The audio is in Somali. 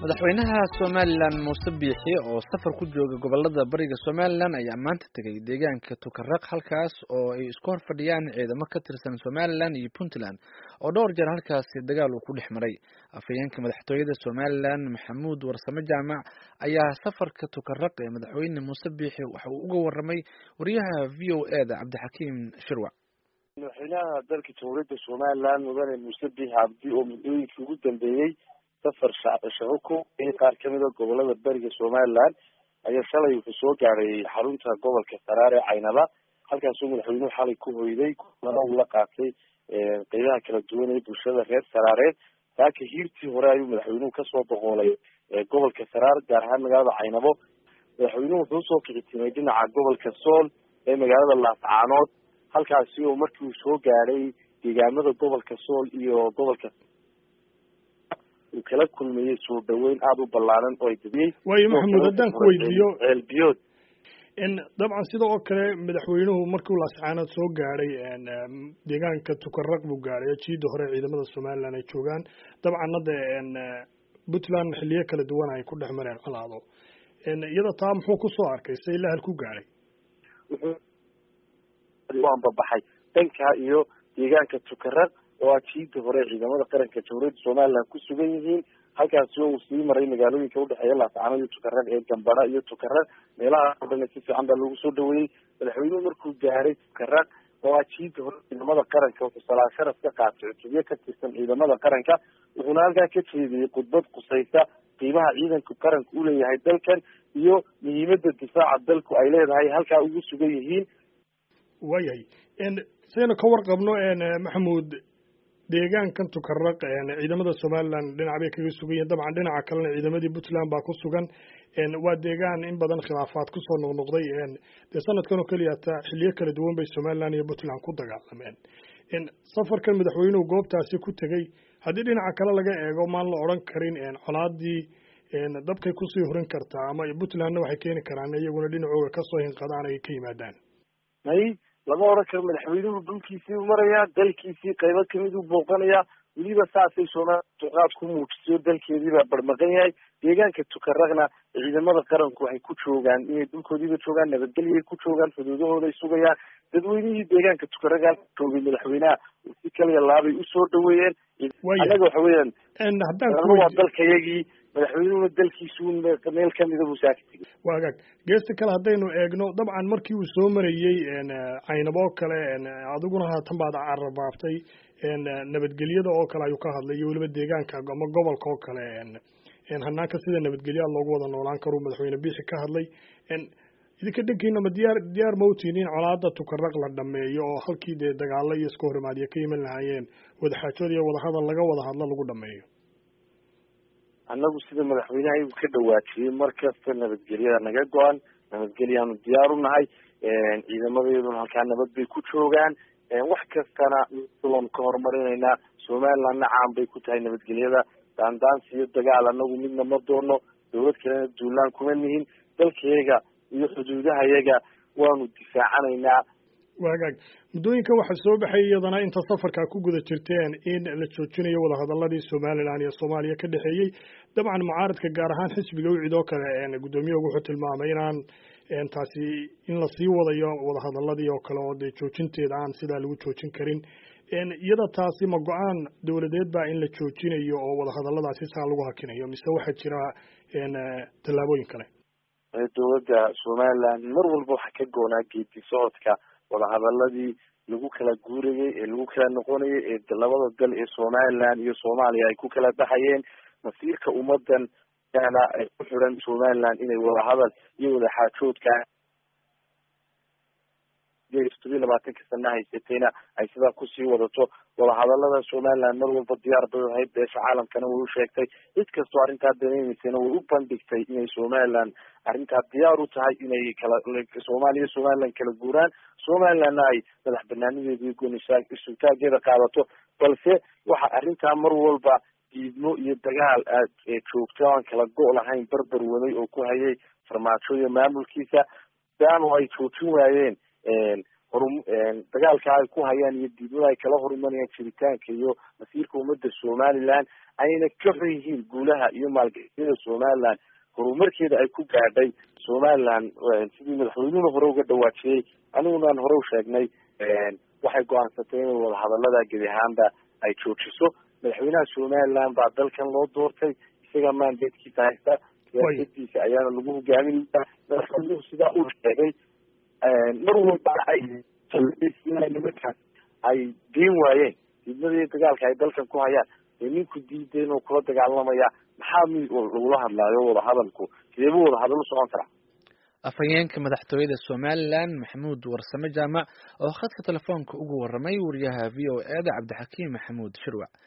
madaxweynaha Somaliland Muuse Biixi oo safar ku jooga gobolada bariga Somaliland ayaa maanta tagay deegaanka Tukaraq halkaas oo ay isku horfadhiyaan ciidamo ka tirsan Somaliland iyo Puntland oo dhowr jeer halkaasi dagaal uu ku dhexmaray. Afhayeenka madaxtooyada Somaliland Maxamuud Warsame Jaamac ayaa safarka Tukaraq ee madaxweyne Muuse Biixi waxa uu uga warramay wariyaha VOA-da Cabdixakiim Shirwac. madaxweynaha dalka Jamhuuriyadda Somaliland mudane Muuse Biixi Cabdi oo muddooyinkii ugu dambeeyay safar shaqo ku qaar ka mid ah gobolada bariga Somaliland ayaa shalay wuxuu soo gaaray xarunta gobolka Saraare Caynaba halkaas oo madaxweynuhu xalay ku hoyday kulan la qaatay qeybaha kala duwan ee bulshada reer Saraare taaki hiirtii hore ayuu madaxweynuhu ka soo boqolay gobolka Saraare gaar ahaan magaalada Caynabo madaxweynuhu wuxuu soo kicinay dhinaca gobolka Sool ee magaalada Laascaanood halkaasi oo markii uu soo gaaray deegaamada gobolka Sool iyo gobolka kala kulmayay soo dhaweyn aad u ballaaran oo ay dadiyay way Maxamuud haddaan ku weydiiyo elbiyood in dabcan sidoo kale madaxweynuhu markii uu Laascaanood soo gaaray deegaanka Tukaraq buu gaaray jiida hore ciidamada Somaliland ay joogaan dabcan hadda Puntland xilliyo kala duwan ay ku dhexmareen colaado iyada taa muxuu ku soo arkay say la hal ku gaaray waan babaxay danka iyo deegaanka Tukaraq oo jiida hore ciidamada qaranka Jamhuuriyadda Somaliland ku sugan yihiin halkaas oo uu sii maray magaalooyinka u dhexeeya Laascaanood iyo Tukaraq ee Gambara iyo Tukaraq meelaha oo dhan si fiican baa lagu soo dhaweeyay madaxweynuhu markuu gaaray Tukaraq oo jiida hore ciidamada qaranka wuxuu salaad sharaf ka qaatay cutubyo ka tirsan ciidamada qaranka wuxuuna halkaa ka jeediyay khudbad qusaysa qiimaha ciidanka qaranka u leeyahay dalkan iyo muhiimadda difaaca dalku ay leedahay halkaa ugu sugan yihiin wayahay sayna ka warqabno Maxamuud deegaankan Tukaraq ciidamada Somaliland dhinac bay kaga sugan yihiin dabcan dhinaca kalena ciidamadii Puntland baa ku sugan waa deegaan in badan khilaafaad ku soo noqnoqday sanadkan oo kaliya xilliyo kala duwan bay Somaliland iyo Puntland ku dagaalameen safarkan madaxweynuhu goobtaasi ku tagay haddii dhinaca kale laga eego maan la oran karin colaadii dabkay ku sii horin kartaa ama Puntlandna waxay keeni karaan iyaguna dhinacooda ka soo hinqadaan ay ka yimaadaan lama oran karo madaxweynuhu dhulkiisii u marayaa dalkiisii qaybo kamid u booqanayaa weliba saasay Soomaaliya ku muujiso dalkeediibaa barmaqan yahay deegaanka Tukaraqna ciidamada qaranku waxay ku joogaan inay dhulkoodiiba joogaan nabadgelyo ku joogaan xuduudahooda ay sugayaan dadweynihii deegaanka Tukaraq joogay madaxweynaha si kaliya laabay u soo dhaweeyeen anaga waxa weeyaan waa dalkayagii madaxweynuhu dalkiisu meel kamid ah musaafir waagaag geesta kale hadaynu eegno dabcan markii uu soo marayay Caynabo kale adiguna haatan baad carabaaftay nabadgelyada oo kale ayuu ka hadlay iyo waliba deegaanka ama gobolka oo kale hanaanka sida nabadgelyo loogu wada noolaan karo madaxweyne Biixi ka hadlay idinka dhankiina ma diyaar ma u tihiin colaadda Tukaraq la dhameeyo oo halkii dagaalo iyo isku horimaadyo ka iman lahaayeen wada xaajood iyo wada hadal laga wada hadlo lagu dhameeyo annagu sida madaxweynaha uu ka dhawaajiyay markasta nabadgelyada naga go'an nabadgelyaanu diyaar u nahay ciidamadeeduna halkaa nabad bay ku joogaan wax kastana loon ka horumarinaynaa Somalilandna caan bay ku tahay nabadgelyada daandaansi iyo dagaal annagu midna ma doono dowlad kalena duulaan kuma nihin dalkayaga iyo xuduudahayaga waanu difaacanaynaa waagaag muddooyinka waxa soo baxay iyadana inta safarka ku guda jirteen in la joojinayo wada hadalladii Somaliland iyo Soomaaliya ka dhaxeeyay dabcan mucaaradka gaar ahaan xisbiga u ciido kale gudoomiyuhu wuxuu tilmaamay taasi in la sii wadayo wada hadalladii oo kale oo joojinteeda aan sida lagu joojin karin iyada taasi ma go'aan dawladeed baa in la joojinayo oo wada hadalladaasi saa lagu hakinayo mise waxa jira tallaabooyin kale dowladda Somaliland mar walba waxa ka go'naa geedi socodka wada hadalladii lagu kala guurayay ee lagu kala noqonayay ee labada dal ee Somaliland iyo Soomaaliya ay ku kala baxayeen masiirka ummadan ay ku xiran Somaliland inay wada hadal iyo wada xaajoodka sana haysatayna ay sidaa kusii wadato wada hadallada Somaliland mar walba diyaar bay ahayd beesha caalamkana way u sheegtay cid kastoo arrintaa daneemaysana way u bandhigtay inay Somaliland arrintaa diyaar u tahay inay Somaliland kala guuraan Somalilandna ay madax banaanideeda iyo go'aanshaha qaadato balse waxa arrintaa mar walba diidmo iyo dagaal joogto aan kala go' lahayn barbar waday oo ku hayay farmaajo iyo maamulkiisa daano ay joojin waayeen dagaalka ay ku hayaan iyo diidmada ay kala horumarayaan jiritaanka iyo masiirka ummadda Somaliland ayna ka xun yihiin guulaha iyo maalgashiyada somaliland horumarkeeda ay ku gaadhay somaliland sidii madaxweynuhuna hore uga dhawaajiyey anigunan hore u sheegnay waxay go-aansatay inay wadahadalada gebi ahaanba ay joojiso madaxweynaha somaliland baa dalkan loo doortay isaga mandatekiisa haysta siyaasadiisa ayaana lagu hogaaminaya madaxweynuhu sidaa uu sheegay mar walba ay nimankaas ay geen waayeen diidmadii dagaalka ay dalkan ku hayaan ee ninku diiday inuu kula dagaalamaya maxaa lagula hadlaayo wadahadalku sideebuu wadahadal u socon karaa afhayeenka madaxtooyada somaliland maxamuud warsame jaamac oo khadka telefoonka ugu waramay wariyaha v o e da cabdixakiim maxamuud shirwac.